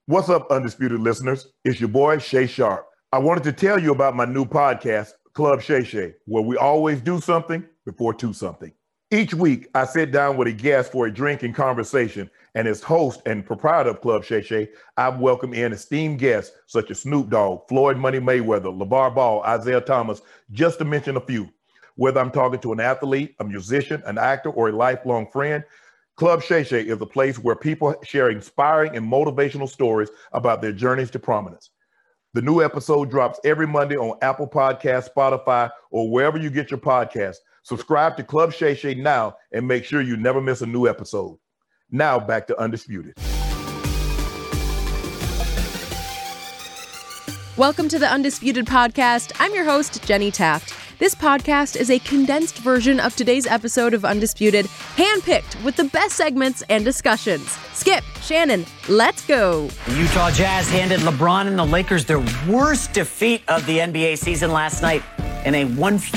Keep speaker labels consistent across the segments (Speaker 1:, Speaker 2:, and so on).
Speaker 1: What's up, Undisputed listeners? It's your boy, Shay Sharp. I wanted to tell you about my new podcast, Club Shay Shay, where we always do something before two something. Each week, I sit down with a guest for a drink and conversation, and as host and proprietor of Club Shay Shay, I've welcomed in esteemed guests such as Snoop Dogg, Floyd Money Mayweather, LeVar Ball, Isaiah Thomas, just to mention a few. Whether I'm talking to an athlete, a musician, an actor, or a lifelong friend, Club Shay Shay is a place where people share inspiring and motivational stories about their journeys to prominence. The new episode drops every Monday on Apple Podcasts, Spotify, or wherever you get your podcasts. Subscribe to Club Shay Shay now and make sure you never miss a new episode. Now back to Undisputed.
Speaker 2: Welcome to the Undisputed Podcast. I'm your host, Jenny Taft. This podcast is a condensed version of today's episode of Undisputed, handpicked with the best segments and discussions. Skip, Shannon, let's go.
Speaker 3: The Utah Jazz handed LeBron and the Lakers their worst defeat of the NBA season last night in a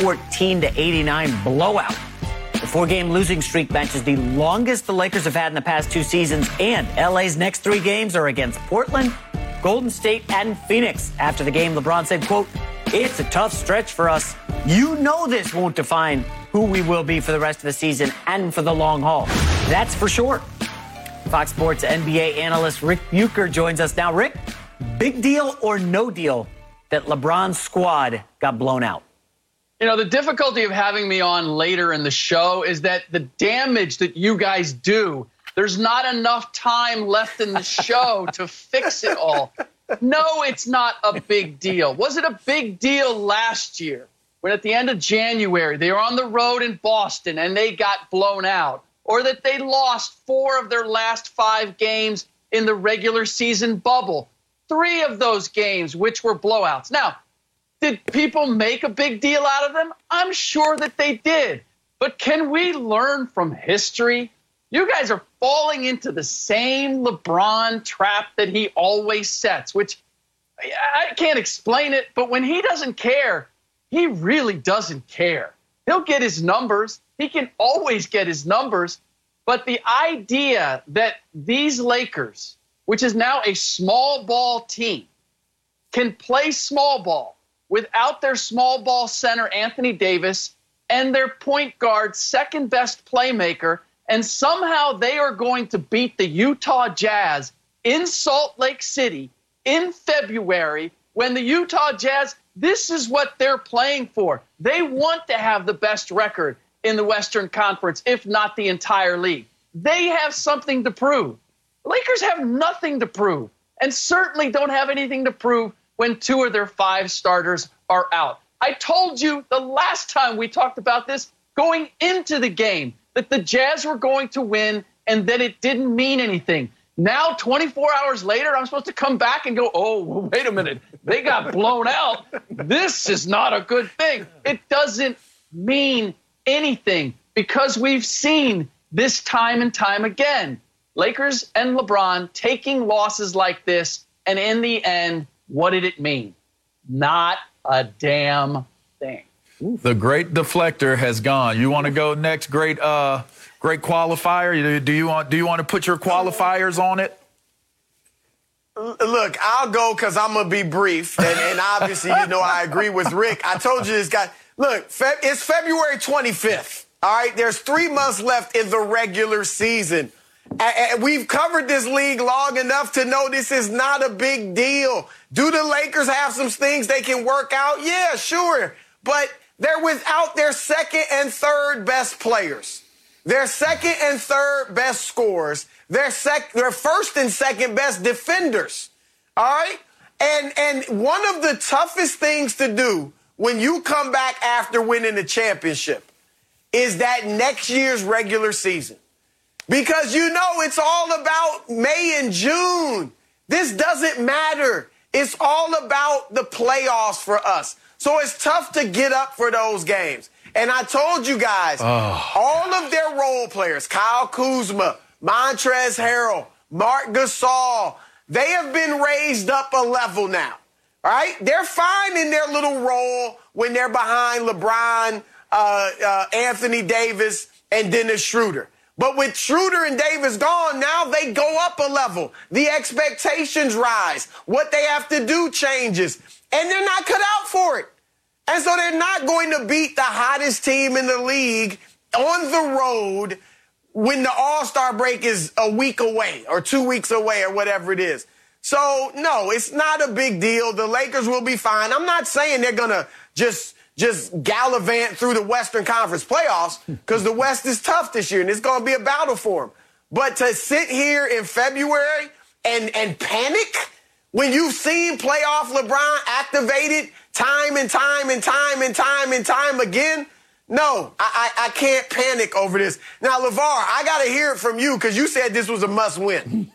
Speaker 3: 114-89 blowout. The four-game losing streak matches the longest the Lakers have had in the past two seasons, and LA's next three games are against Portland, Golden State, and Phoenix. After the game, LeBron said, quote, "It's a tough stretch for us. You know this won't define who we will be for the rest of the season and for the long haul. That's for sure." Fox Sports NBA analyst Rick Bucher joins us now. Rick, big deal or no deal that LeBron's squad got blown out?
Speaker 4: You know, the difficulty of having me on later in the show is that the damage that you guys do, there's not enough time left in the show to fix it all. No, it's not a big deal. Was it a big deal last year when at the end of January they were on the road in Boston and they got blown out? Or that they lost 4 of their last 5 games in the regular season bubble? 3 of those games, which were blowouts. Now, did people make a big deal out of them? I'm sure that they did. But can we learn from history? You guys are falling into the same LeBron trap that he always sets, which I can't explain it, but when he doesn't care, he really doesn't care. He'll get his numbers. He can always get his numbers. But the idea that these Lakers, which is now a small ball team, can play small ball without their small ball center, Anthony Davis, and their point guard, second best playmaker, and somehow they are going to beat the Utah Jazz in Salt Lake City in February when the Utah Jazz, this is what they're playing for. They want to have the best record in the Western Conference, if not the entire league. They have something to prove. The Lakers have nothing to prove, and certainly don't have anything to prove when 2 of their 5 starters are out. I told you the last time we talked about this going into the game that the Jazz were going to win and that it didn't mean anything. Now, 24 hours later, I'm supposed to come back and go, oh, wait a minute, they got blown out. This is not a good thing. It doesn't mean anything because we've seen this time and time again. Lakers and LeBron taking losses like this, and in the end, what did it mean? Not a damn thing.
Speaker 5: The great deflector has gone. You want to go next? Great qualifier. Do you want to put your qualifiers on it?
Speaker 6: Look, I'll go because I'm gonna be brief, and obviously, I agree with Rick. I told you this guy. Look, it's February 25th. All right, there's 3 months left in the regular season. And we've covered this league long enough to know this is not a big deal. Do the Lakers have some things they can work out? Yeah, sure. But they're without their second and third best players. Their second and third best scorers. Their first and second best defenders. All right? And one of the toughest things to do when you come back after winning the championship is that next year's regular season. Because it's all about May and June. This doesn't matter. It's all about the playoffs for us. So it's tough to get up for those games. And I told you guys, all of their role players, Kyle Kuzma, Montrezl Harrell, Marc Gasol, they have been raised up a level now. All right? They're fine in their little role when they're behind LeBron, Anthony Davis, and Dennis Schroeder. But with Schroeder and Davis gone, now they go up a level. The expectations rise. What they have to do changes. And they're not cut out for it. And so they're not going to beat the hottest team in the league on the road when the All-Star break is a week away or 2 weeks away or whatever it is. So, no, it's not a big deal. The Lakers will be fine. I'm not saying they're going to just gallivant through the Western Conference playoffs because the West is tough this year and it's going to be a battle for them. But to sit here in February and panic when you've seen playoff LeBron activated time and time and time and time and time again, no, I can't panic over this. Now, LeVar, I got to hear it from you because you said this was a must-win.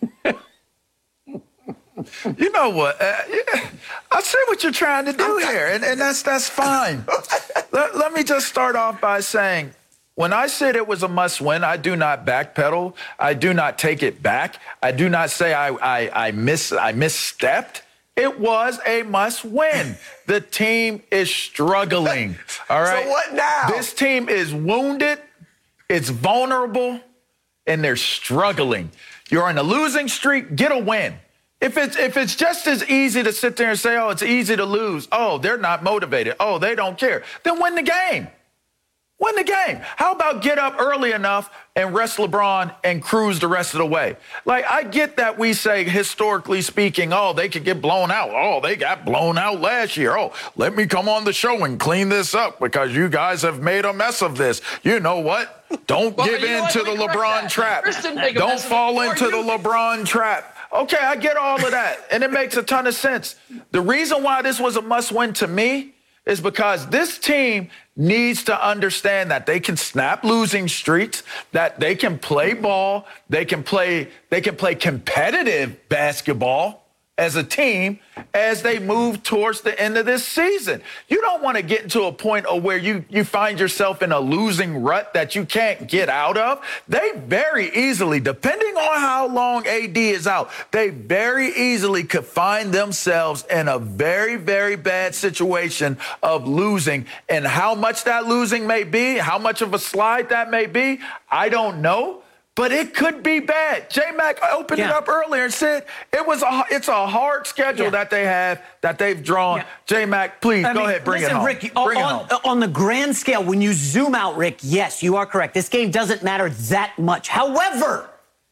Speaker 5: You know what? I see what you're trying to do here, and that's fine. Let me just start off by saying, when I said it was a must-win, I do not backpedal. I do not take it back. I do not say I misstepped. It was a must-win. The team is struggling. All right.
Speaker 6: So what now?
Speaker 5: This team is wounded. It's vulnerable, and they're struggling. You're on a losing streak. Get a win. If it's just as easy to sit there and say, oh, it's easy to lose. Oh, they're not motivated. Oh, they don't care. Then win the game. Win the game. How about get up early enough and rest LeBron and cruise the rest of the way? Like, I get that we say, historically speaking, oh, they could get blown out. Oh, they got blown out last year. Oh, let me come on the show and clean this up because you guys have made a mess of this. You know what? Don't give in to the LeBron trap. Don't fall into the LeBron trap. Okay, I get all of that, and it makes a ton of sense. The reason why this was a must-win to me is because this team needs to understand that they can snap losing streaks, that they can play ball, they can play competitive basketball as a team as they move towards the end of this season. You don't want to get into a point of where you find yourself in a losing rut that you can't get out of. They very easily, depending on how long AD is out, they very easily could find themselves in a very, very bad situation of losing. And how much that losing may be, how much of a slide that may be, I don't know. But it could be bad. J-Mac opened it up earlier and said it's a hard schedule that they have, that they've drawn. Yeah. J-Mac, please, go ahead, bring it home.
Speaker 3: Rick, on the grand scale, when you zoom out, Rick, yes, you are correct. This game doesn't matter that much. However,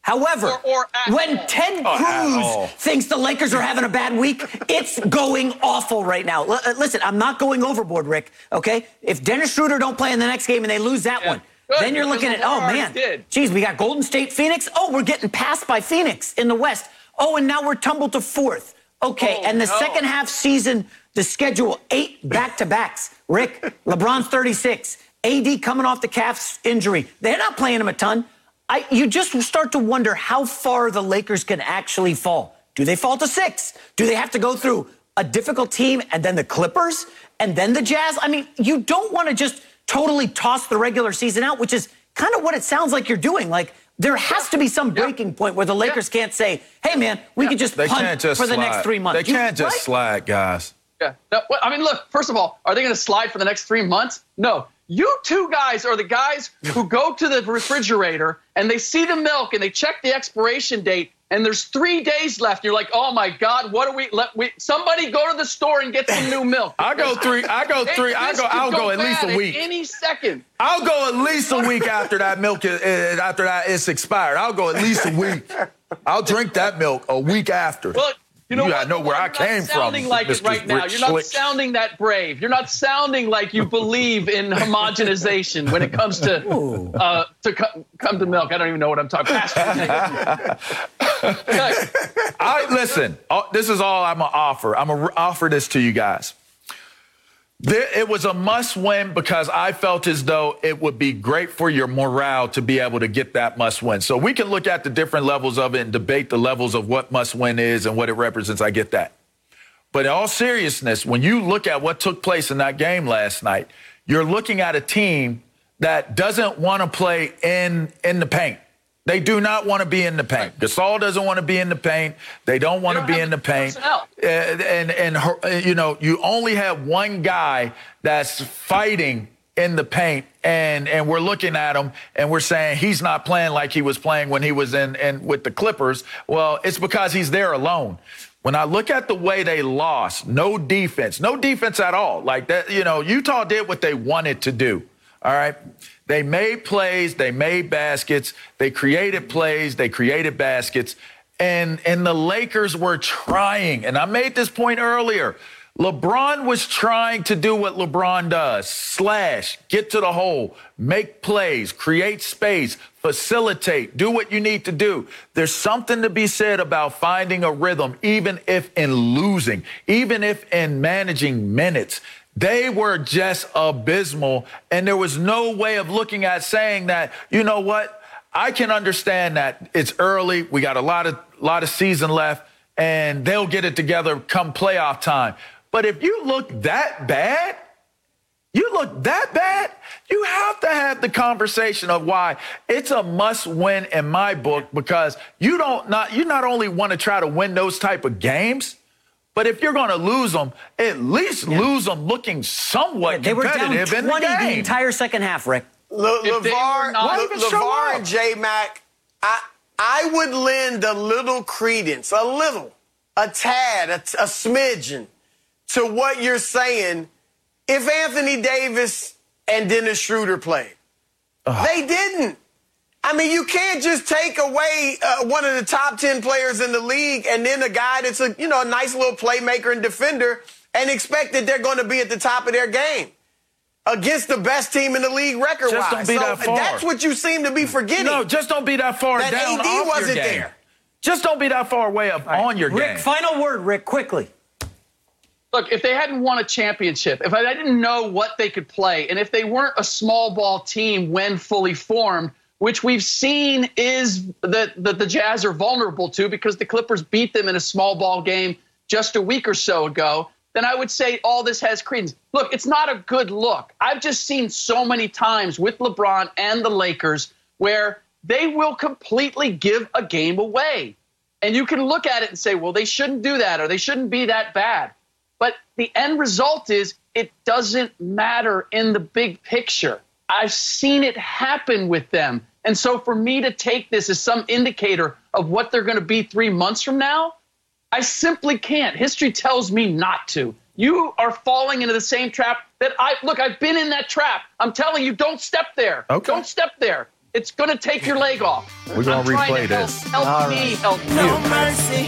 Speaker 3: when Ted Cruz thinks the Lakers are having a bad week, it's going awful right now. Listen, I'm not going overboard, Rick, okay? If Dennis Schroeder don't play in the next game and they lose that one, good, then you're looking at, oh, man, geez, we got Golden State, Phoenix. Oh, we're getting passed by Phoenix in the West. Oh, and now we're tumbled to fourth. Okay, and the second half season, the schedule, 8 back-to-backs. Rick, LeBron's 36. AD coming off the calf injury. They're not playing him a ton. You just start to wonder how far the Lakers can actually fall. Do they fall to 6? Do they have to go through a difficult team and then the Clippers and then the Jazz? I mean, you don't want to just totally toss the regular season out, which is kind of what it sounds like you're doing. Like, there has to be some breaking point where the Lakers can't say, hey, man, we could just punt for the next 3 months.
Speaker 5: They can't just slide, guys.
Speaker 4: Yeah. No, I mean, look, first of all, are they going to slide for the next 3 months? No. You two guys are the guys who go to the refrigerator and they see the milk and they check the expiration date and there's 3 days left. You're like, oh my God, what do we somebody go to the store and get some new milk.
Speaker 5: I'll go at least a week.
Speaker 4: Any second.
Speaker 5: I'll go at least a week after that milk is expired. I'll go at least a week. I'll drink that milk a week after.
Speaker 4: Well, you gotta
Speaker 5: know where I came from.
Speaker 4: You're not sounding like it right now. You're not sounding that brave. You're not sounding like you believe in homogenization when it comes to come to milk. I don't even know what I'm talking about.
Speaker 5: Listen, this is all I'm going to offer. I'm going to offer this to you guys. It was a must-win because I felt as though it would be great for your morale to be able to get that must-win. So we can look at the different levels of it and debate the levels of what must-win is and what it represents. I get that. But in all seriousness, when you look at what took place in that game last night, you're looking at a team that doesn't want to play in the paint. They do not want to be in the paint. Gasol doesn't want to be in the paint. They don't want to be in the paint. And you only have one guy that's fighting in the paint, and we're looking at him and we're saying he's not playing like he was playing when he was in with the Clippers. Well, it's because he's there alone. When I look at the way they lost, no defense at all. Like that, Utah did what they wanted to do. All right. They made plays, they made baskets, they created plays, they created baskets, and the Lakers were trying. And I made this point earlier. LeBron was trying to do what LeBron does: slash, get to the hole, make plays, create space, facilitate, do what you need to do. There's something to be said about finding a rhythm, even if in losing, even if in managing minutes. They were just abysmal, and there was no way of looking at saying that, you know what, I can understand that it's early, we got a lot of season left, and they'll get it together come playoff time. But if you look that bad, you have to have the conversation of why it's a must-win in my book, because you not only want to try to win those type of games, but if you're going to lose them, at least lose them looking somewhat competitive in the game. They were down 20
Speaker 3: the entire second half, Rick.
Speaker 6: LeVar and J-Mac, I would lend a little credence, a tad, a smidgen to what you're saying if Anthony Davis and Dennis Schroeder played. They didn't. I mean, you can't just take away one of the top 10 players in the league and then a guy that's a nice little playmaker and defender and expect that they're going to be at the top of their game against the best team in the league record-wise.
Speaker 5: Just don't be that far.
Speaker 6: That's what you seem to be forgetting.
Speaker 5: No, just don't be that far
Speaker 6: that
Speaker 5: down
Speaker 6: AD
Speaker 5: off
Speaker 6: wasn't
Speaker 5: your game.
Speaker 6: there.
Speaker 5: Just don't be that far away on your game.
Speaker 3: Rick, final word, Rick, quickly.
Speaker 4: Look, if they hadn't won a championship, if I didn't know what they could play, and if they weren't a small ball team when fully formed, which we've seen is that the Jazz are vulnerable to because the Clippers beat them in a small ball game just a week or so ago, then I would say all this has credence. Look, it's not a good look. I've just seen so many times with LeBron and the Lakers where they will completely give a game away. And you can look at it and say, well, they shouldn't do that or they shouldn't be that bad. But the end result is it doesn't matter in the big picture. I've seen it happen with them. And so for me to take this as some indicator of what they're going to be 3 months from now, I simply can't. History tells me not to. You are falling into the same trap that I've been in that trap. I'm telling you, don't step there.
Speaker 5: Okay.
Speaker 4: Don't step there. It's going to take your leg off.
Speaker 5: We're going to replay this.
Speaker 4: Help me, help you.
Speaker 6: No mercy.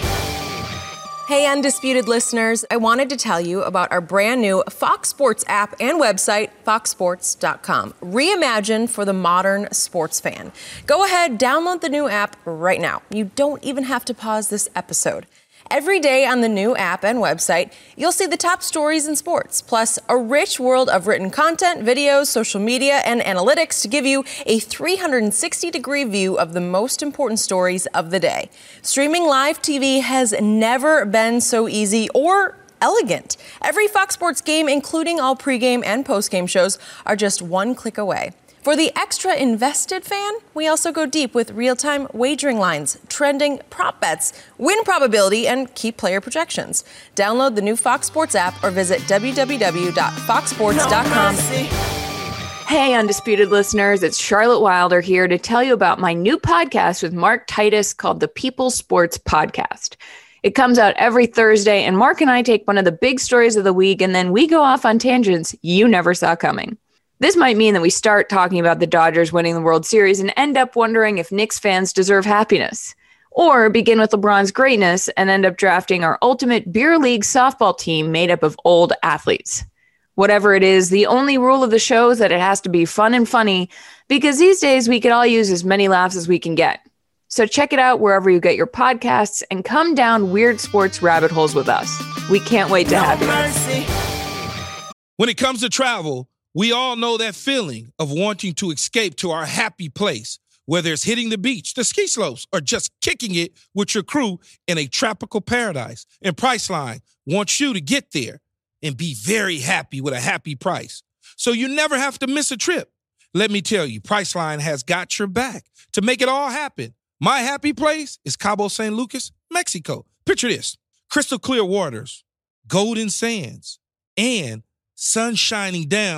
Speaker 2: Hey, Undisputed listeners, I wanted to tell you about our brand new Fox Sports app and website, foxsports.com. Reimagined for the modern sports fan. Go ahead, download the new app right now. You don't even have to pause this episode. Every day on the new app and website, you'll see the top stories in sports, plus a rich world of written content, videos, social media, and analytics to give you a 360-degree view of the most important stories of the day. Streaming live TV has never been so easy or elegant. Every Fox Sports game, including all pregame and postgame shows, are just one click away. For the extra invested fan, we also go deep with real-time wagering lines, trending prop bets, win probability, and key player projections. Download the new Fox Sports app or visit www.foxsports.com.
Speaker 7: Hey, Undisputed listeners, it's Charlotte Wilder here to tell you about my new podcast with Mark Titus called the People Sports Podcast. It comes out every Thursday, and Mark and I take one of the big stories of the week, and then we go off on tangents you never saw coming. This might mean that we start talking about the Dodgers winning the World Series and end up wondering if Knicks fans deserve happiness. Or begin with LeBron's greatness and end up drafting our ultimate beer league softball team made up of old athletes. Whatever it is, the only rule of the show is that it has to be fun and funny, because these days we could all use as many laughs as we can get. So check it out wherever you get your podcasts and come down weird sports rabbit holes with us. We can't wait to have you.
Speaker 8: When it comes to travel, we all know that feeling of wanting to escape to our happy place, whether it's hitting the beach, the ski slopes, or just kicking it with your crew in a tropical paradise. And Priceline wants you to get there and be very happy with a happy price, so you never have to miss a trip. Let me tell you, Priceline has got your back to make it all happen. My happy place is Cabo San Lucas, Mexico. Picture this: crystal clear waters, golden sands, and sun shining down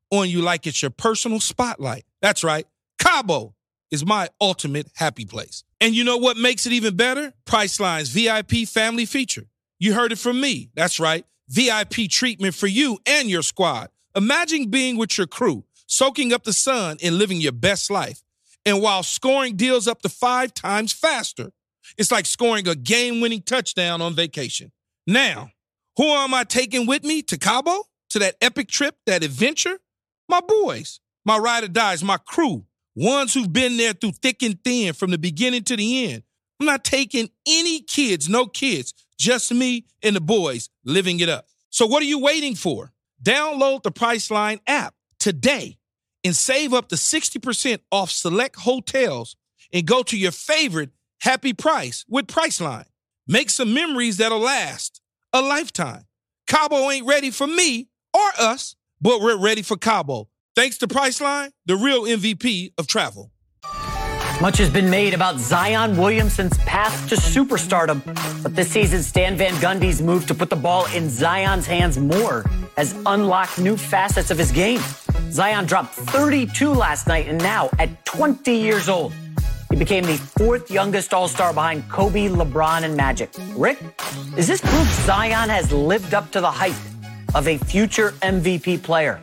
Speaker 8: on you like it's your personal spotlight. That's right. Cabo is my ultimate happy place. And you know what makes it even better? Priceline's VIP family feature. You heard it from me. That's right. VIP treatment for you and your squad. Imagine being with your crew, soaking up the sun and living your best life. And while scoring deals up to 5 times faster, it's like scoring a game-winning touchdown on vacation. Now, who am I taking with me to Cabo? To that epic trip, that adventure? My boys, my ride or dies, my crew, ones who've been there through thick and thin from the beginning to the end. I'm not taking any kids, no kids, just me and the boys living it up. So what are you waiting for? Download the Priceline app today and save up to 60% off select hotels and go to your favorite happy price with Priceline. Make some memories that'll last a lifetime. Cabo ain't ready for me or us, but we're ready for Cabo. Thanks to Priceline, the real MVP of travel.
Speaker 3: Much has been made about Zion Williamson's path to superstardom, but this season, Stan Van Gundy's move to put the ball in Zion's hands more has unlocked new facets of his game. Zion dropped 32 last night, and now, at 20 years old, he became the 4th youngest All-Star behind Kobe, LeBron, and Magic. Rick, is this proof Zion has lived up to the hype of a future MVP player?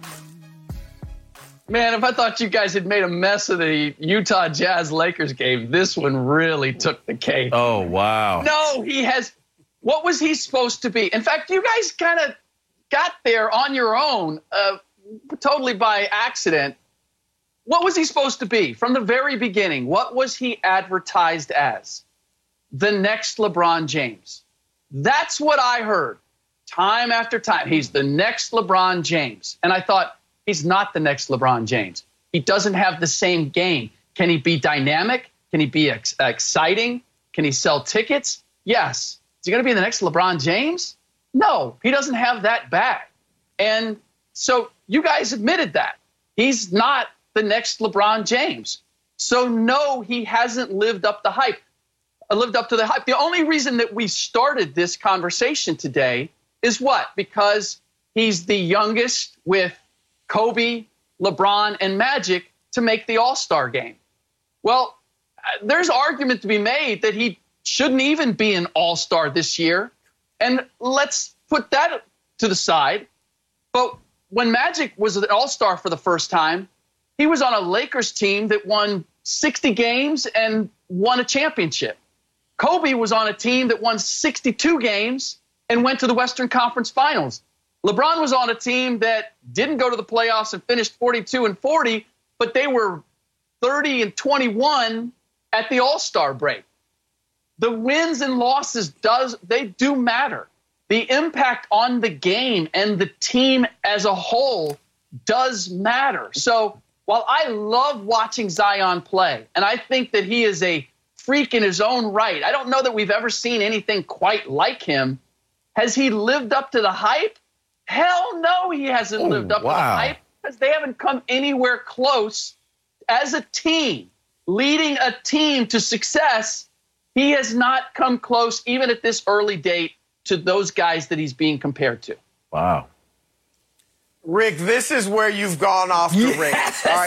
Speaker 4: Man, if I thought you guys had made a mess of the Utah Jazz Lakers game, this one really took the cake.
Speaker 5: Oh, wow.
Speaker 4: No, he has. What was he supposed to be? In fact, you guys kind of got there on your own, totally by accident. What was he supposed to be from the very beginning? What was he advertised as? The next LeBron James. That's what I heard time after time. He's the next LeBron James. And I thought, he's not the next LeBron James. He doesn't have the same game. Can he be dynamic? Can he be exciting? Can he sell tickets? Yes. Is he going to be the next LeBron James? No, he doesn't have that bag. And so you guys admitted that. He's not the next LeBron James. So no, he hasn't lived up to the hype. The only reason that we started this conversation today is what? Because he's the youngest with Kobe, LeBron, and Magic to make the All-Star game. Well, there's argument to be made that he shouldn't even be an All-Star this year. And let's put that to the side. But when Magic was an All-Star for the first time, he was on a Lakers team that won 60 games and won a championship. Kobe was on a team that won 62 games and went to the Western Conference Finals. LeBron was on a team that didn't go to the playoffs and finished 42-40, but they were 30-21 at the All-Star break. The wins and losses do matter. The impact on the game and the team as a whole does matter. So while I love watching Zion play, and I think that he is a freak in his own right, I don't know that we've ever seen anything quite like him. Has he lived up to the hype? Hell no, he hasn't lived up to the hype because they haven't come anywhere close as a team, leading a team to success. He has not come close, even at this early date, to those guys that he's being compared to.
Speaker 5: Wow.
Speaker 6: Rick, this is where you've gone off the rails. All right.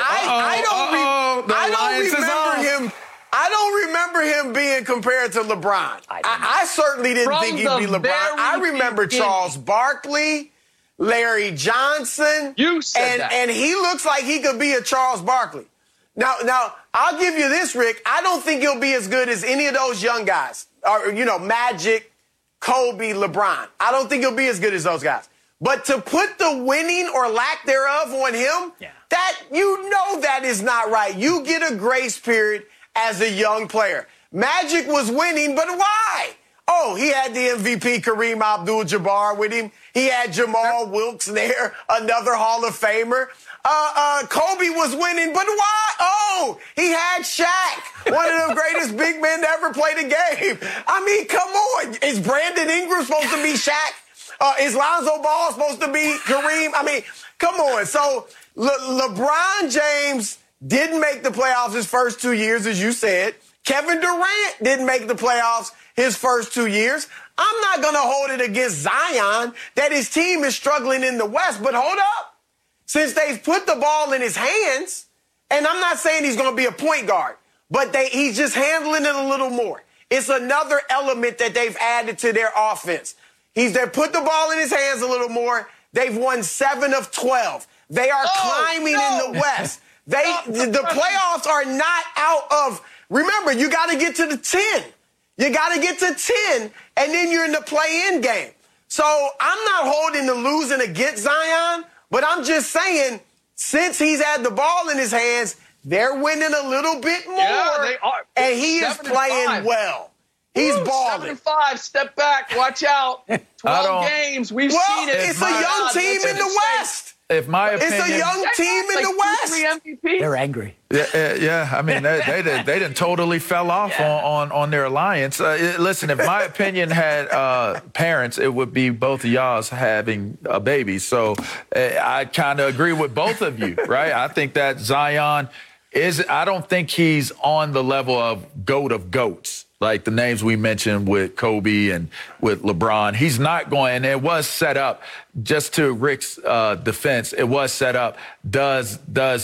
Speaker 6: I don't remember him being compared to LeBron. I certainly didn't think he'd be LeBron. I remember Charles Barkley, Larry Johnson.
Speaker 4: You said that.
Speaker 6: And he looks like he could be a Charles Barkley. Now, I'll give you this, Rick. I don't think he'll be as good as any of those young guys. Or, Magic, Kobe, LeBron. I don't think he'll be as good as those guys. But to put the winning or lack thereof on him, that is not right. You get a grace period as a young player. Magic was winning, but why? Oh, he had the MVP Kareem Abdul-Jabbar with him. He had Jamal Wilkes there, another Hall of Famer. Kobe was winning, but why? Oh, he had Shaq, one of the greatest big men to ever play the game. I mean, come on. Is Brandon Ingram supposed to be Shaq? Is Lonzo Ball supposed to be Kareem? I mean, come on. So LeBron James didn't make the playoffs his first 2 years, as you said. Kevin Durant didn't make the playoffs his first 2 years. I'm not going to hold it against Zion that his team is struggling in the West, but hold up. since they've put the ball in his hands, and I'm not saying he's going to be a point guard, but he's just handling it a little more. It's another element that they've added to their offense. They put the ball in his hands a little more. They've won 7 of 12. They are climbing in the West. The playoffs are not out of. Remember, you got to get to the 10. You got to get to 10, and then you're in the play-in game. So I'm not holding the losing against Zion, but I'm just saying, since he's had the ball in his hands, they're winning a little bit more.
Speaker 4: Yeah, they are.
Speaker 6: And he is playing well. He's balling.
Speaker 4: 7-5, step back, watch out. 12 games, we've seen it.
Speaker 6: It's a young team in the West.
Speaker 5: If my opinion,
Speaker 6: it's a young team in the West.
Speaker 3: They're angry.
Speaker 5: Yeah. I mean, they didn't totally fell off on their alliance. Listen, if my opinion had parents, it would be both of y'all's having a baby. So I kind of agree with both of you, right? I think that Zion I don't think he's on the level of GOAT of GOATs, like the names we mentioned with Kobe and with LeBron. He's not going, and it was set up, just to Rick's defense, it was set up, does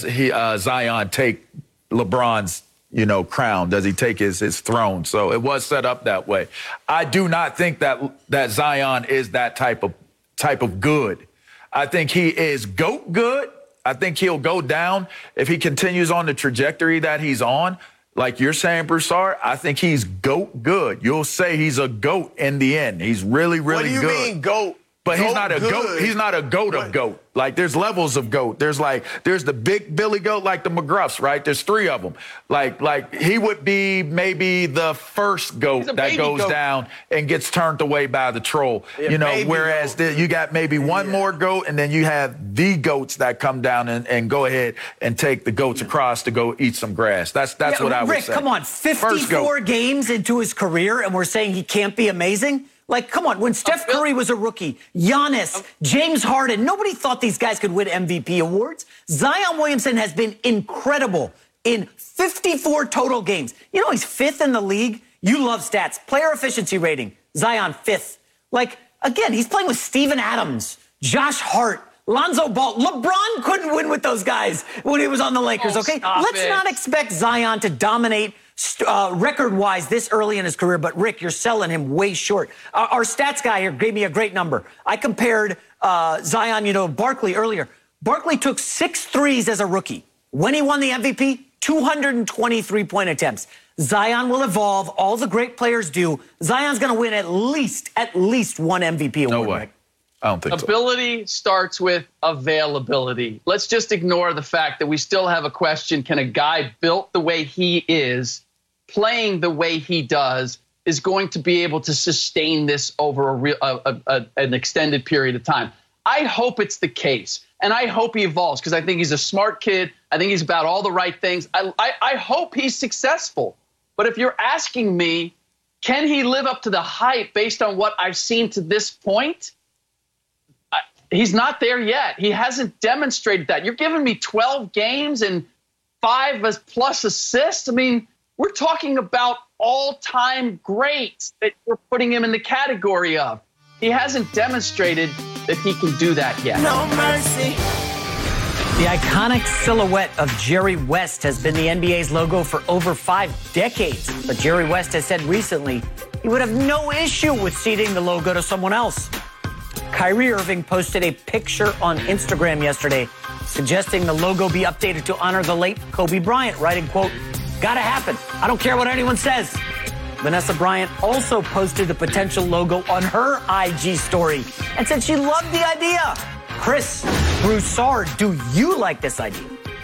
Speaker 5: Zion take LeBron's, crown? Does he take his throne? So it was set up that way. I do not think that Zion is that type of good. I think he is GOAT good. I think he'll go down if he continues on the trajectory that he's on. Like you're saying, Broussard, I think he's GOAT good. You'll say he's a GOAT in the end. He's really, really good.
Speaker 6: What do you mean GOAT?
Speaker 5: But he's not a GOAT. He's not a GOAT of GOAT. Like, there's levels of GOAT. There's the big Billy GOAT, like the McGruffs, right? There's 3 of them. Like he would be maybe the first GOAT that goes down and gets turned away by the troll. Whereas you got maybe one more GOAT, and then you have the GOATs that come down and go ahead and take the GOATs across to go eat some grass. That's what I would
Speaker 3: Rick,
Speaker 5: say.
Speaker 3: come on, 54 games into his career, and we're saying he can't be amazing? Like, come on, when Steph Curry was a rookie, Giannis, James Harden, nobody thought these guys could win MVP awards. Zion Williamson has been incredible in 54 total games. You know, he's 5th in the league. You love stats. Player efficiency rating, Zion 5th. Like, again, he's playing with Steven Adams, Josh Hart, Lonzo Ball. LeBron couldn't win with those guys when he was on the Lakers, okay? Let's not expect Zion to dominate record-wise this early in his career, but Rick, you're selling him way short. Our stats guy here gave me a great number. I compared Zion, Barkley earlier. Barkley took 6 threes as a rookie. When he won the MVP, 223-point attempts. Zion will evolve. All the great players do. Zion's going to win at least one MVP award.
Speaker 5: No way.
Speaker 3: Rick.
Speaker 5: I don't think
Speaker 4: Ability starts with availability. Let's just ignore the fact that we still have a question. Can a guy built the way he is, playing the way he does, is going to be able to sustain this over an extended period of time? I hope it's the case, and I hope he evolves, because I think he's a smart kid. I think he's about all the right things. I hope he's successful. But if you're asking me, can he live up to the hype based on what I've seen to this point? He's not there yet. He hasn't demonstrated that. You're giving me 12 games and 5+ assists. I mean, we're talking about all-time greats that we're putting him in the category of. He hasn't demonstrated that he can do that yet.
Speaker 3: No mercy. The iconic silhouette of Jerry West has been the NBA's logo for over 5 decades. But Jerry West has said recently he would have no issue with ceding the logo to someone else. Kyrie Irving posted a picture on Instagram yesterday suggesting the logo be updated to honor the late Kobe Bryant, writing, quote, "Gotta happen. I don't care what anyone says." Vanessa Bryant also posted the potential logo on her IG story and said she loved the idea. Chris Broussard, do you like this idea?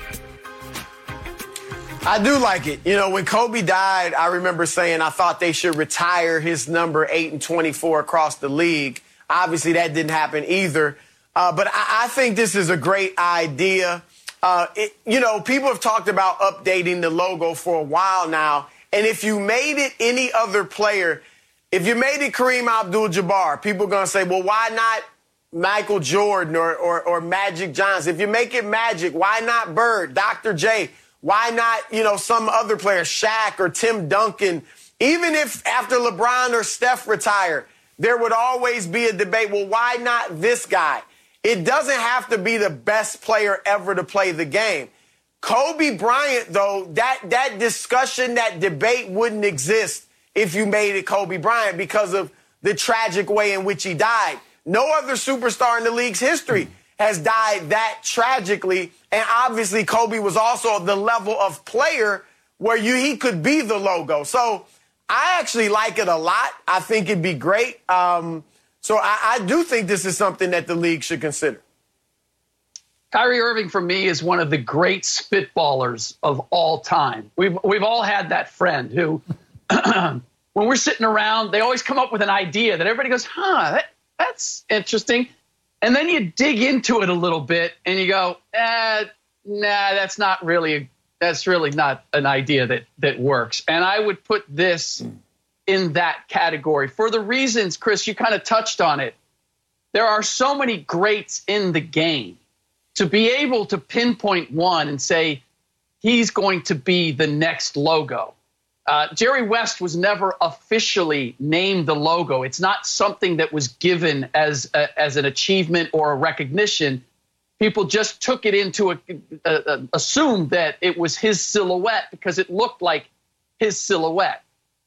Speaker 6: I do like it. When Kobe died, I remember saying I thought they should retire his number 8 and 24 across the league. Obviously, that didn't happen either. But I think this is a great idea. People have talked about updating the logo for a while now. And if you made it any other player, if you made it Kareem Abdul-Jabbar, people are going to say, well, why not Michael Jordan or Magic Johnson? If you make it Magic, why not Bird, Dr. J? Why not, some other player, Shaq or Tim Duncan? Even if after LeBron or Steph retired, there would always be a debate, well, why not this guy? It doesn't have to be the best player ever to play the game. Kobe Bryant, though, that discussion, that debate wouldn't exist if you made it Kobe Bryant because of the tragic way in which he died. No other superstar in the league's history has died that tragically. And obviously, Kobe was also the level of player where he could be the logo. So I actually like it a lot. I think it'd be great. So I do think this is something that the league should consider.
Speaker 4: Kyrie Irving, for me, is one of the great spitballers of all time. We've all had that friend who, when we're sitting around, they always come up with an idea that everybody goes, that's interesting. And then you dig into it a little bit and you go, that's really not an idea that works. And I would put this in that category for the reasons, Chris, you kind of touched on it. There are so many greats in the game. To be able to pinpoint one and say he's going to be the next logo. Jerry West was never officially named the logo. It's not something that was given as an achievement or a recognition. People just took it into assumed that it was his silhouette because it looked like his silhouette.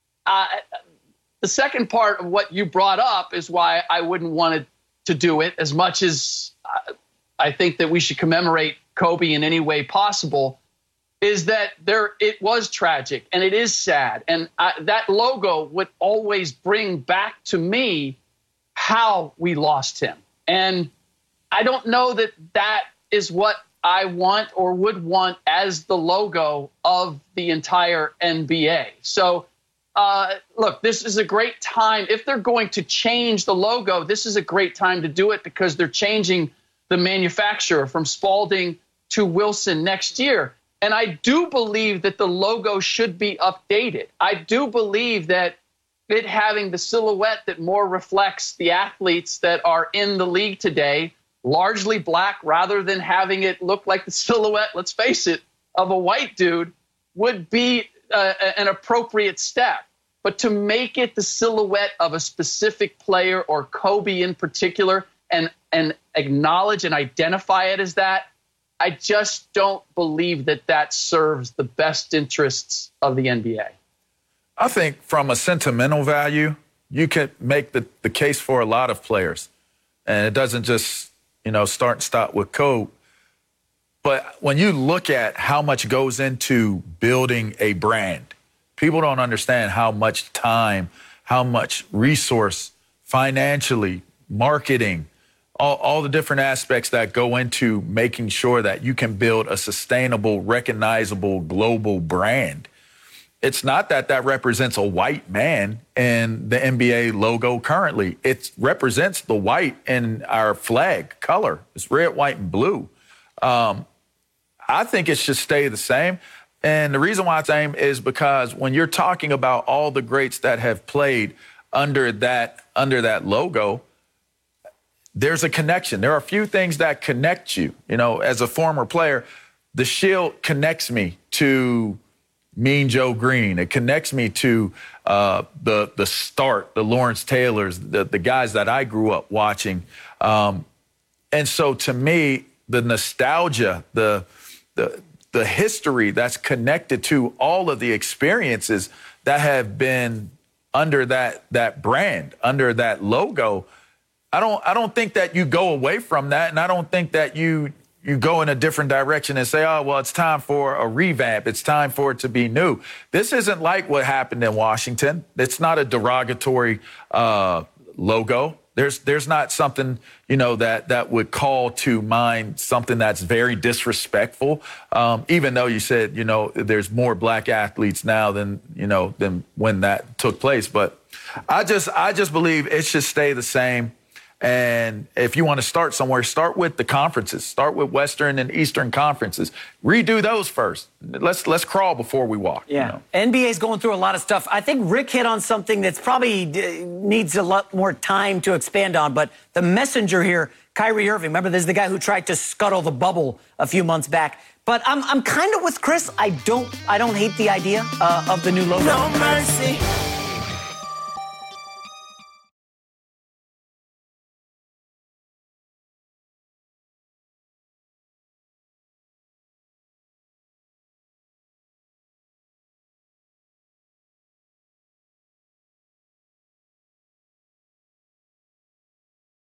Speaker 4: The second part of what you brought up is why I wouldn't want to do it as much as I think that we should commemorate Kobe in any way possible. Is that it was tragic and it is sad. And that logo would always bring back to me how we lost him. And I don't know that is what I want or would want as the logo of the entire NBA. So, look, this is a great time. If they're going to change the logo, this is a great time to do it because they're changing the manufacturer from Spalding to Wilson next year. And I do believe that the logo should be updated. I do believe that it having the silhouette that more reflects the athletes that are in the league today, largely black, rather than having it look like the silhouette, let's face it, of a white dude, would be an appropriate step. But to make it the silhouette of a specific player or Kobe in particular and acknowledge and identify it as that, I just don't believe that serves the best interests of the NBA.
Speaker 5: I think from a sentimental value, you can make the case for a lot of players. And it doesn't just, start and stop with Kobe. But when you look at how much goes into building a brand, people don't understand how much time, how much resource, financially, marketing, all the different aspects that go into making sure that you can build a sustainable, recognizable, global brand. It's not that represents a white man in the NBA logo currently. It represents the white in our flag color. It's red, white, and blue. I think it should stay the same. And the reason why it's the same is because when you're talking about all the greats that have played under that logo, there's a connection. There are a few things that connect you. As a former player, the shield connects me to Mean Joe Green. It connects me to the start, the Lawrence Taylors, the guys that I grew up watching. And so to me, the nostalgia, the history that's connected to all of the experiences that have been under that brand, under that logo, I don't think that you go away from that, and I don't think that you go in a different direction and say, oh, well, it's time for a revamp. It's time for it to be new. This isn't like what happened in Washington. It's not a derogatory logo. There's not something, that would call to mind something that's very disrespectful, even though you said, there's more black athletes now than when that took place. But I just believe it should stay the same. And if you want to start somewhere, start with the conferences. Start with Western and Eastern conferences. Redo those first. Let's crawl before we walk.
Speaker 3: Yeah. NBA's going through a lot of stuff. I think Rick hit on something that's probably needs a lot more time to expand on. But the messenger here, Kyrie Irving. Remember, there's the guy who tried to scuttle the bubble a few months back. But I'm kind of with Chris. I don't hate the idea of the new logo.
Speaker 9: No mercy.